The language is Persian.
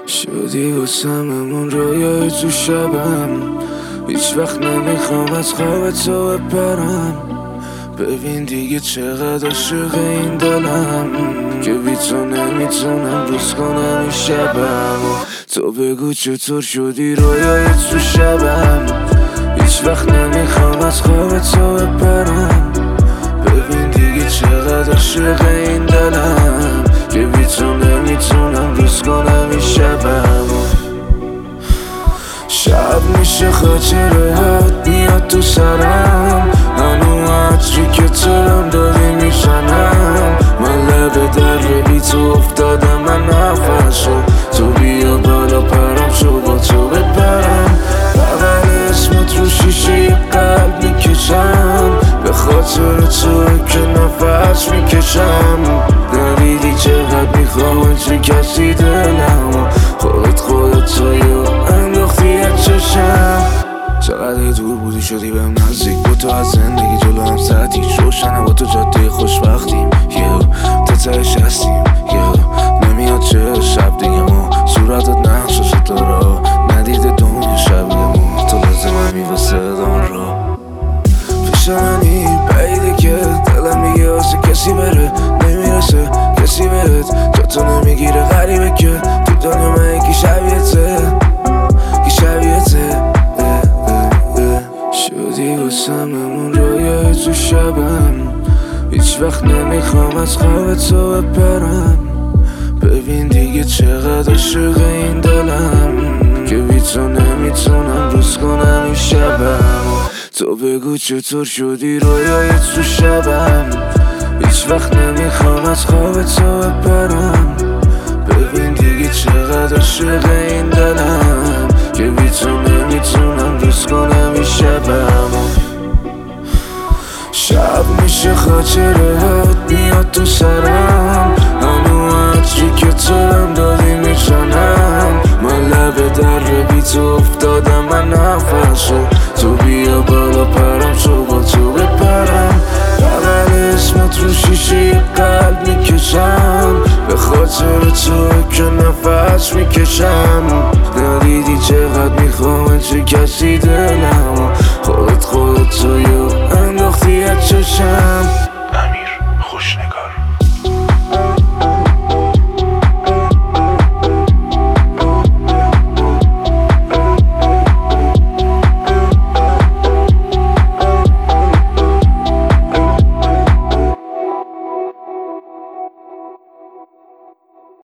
شدی واسممون رویای تو شبم، هیچ وقت نمیخوام از خواب تو بپرم. ببین دیگه چقدر عاشق این دلم که بی تو نمیتونم روز کنم این شبم. تو بگو چطور شدی رویای تو شبم، هیچ وقت نمیخوام از خواب تو بپرم. ببین دیگه چقدر عاشق این دلم که بی تو نمیتونم روز کنم این شبم. شب میشه خاطرات میاد تو سرم، هنو عطری که ترم داری میشنم. من لب در بی تو افتادم، من نفسم تو بیا بالا پرم شو با تو بپرم. بغل اسمت رو شیشه قلب میکشم، به خاطر تو که نفس میکشم. ندیدی چقدر میخوام چه کسی دلم، خودت تویو انداختی از چشم. چقدر دور بودی شدی بهم نزدیک، با تو از زندگی جلو هم ساعتی روشنه، با تو جاده خوشبختیم تا تهش هستیم. نمیاد چه شب دیگه ما صورتت نقش و ستاره، ندیده دنیا شبیه تو لازممی واسه دان را. فشانی بعیده که دلم میگه واسه کسی بره، نمیرسه کسی بهت تو نمیگیره. غریبه که تو دنیا من یکی شبیهته شدی واسممون رویای تو شبم، هیچ وقت نمیخوام از خواب تو بپرم. ببین دیگه چقدر عاشق این دلم که بی تو نمیتونم روز کنم این شبم. تو بگو چطور شدی رویای تو شبم، هیچ وقت نمیخوام از خواب تو بپرم. ببین دیگه چقدر عاشق این دلم که بی تو نمیتونم روز کنم این شبم. شب میشه خاطرات میاد تو سرم، هنو عطری که ترم داری میشنم. من لب در بی تو افتادم، من نفسم تو بیا بالا پرم شو با تو بپرم. بغل اسمت رو شیشه قلب میکشم، به خاطر تو که نفس میکشم. ندیدی چقدر میخوام چه کسی دلم، خودت تویو انداختی از چشم.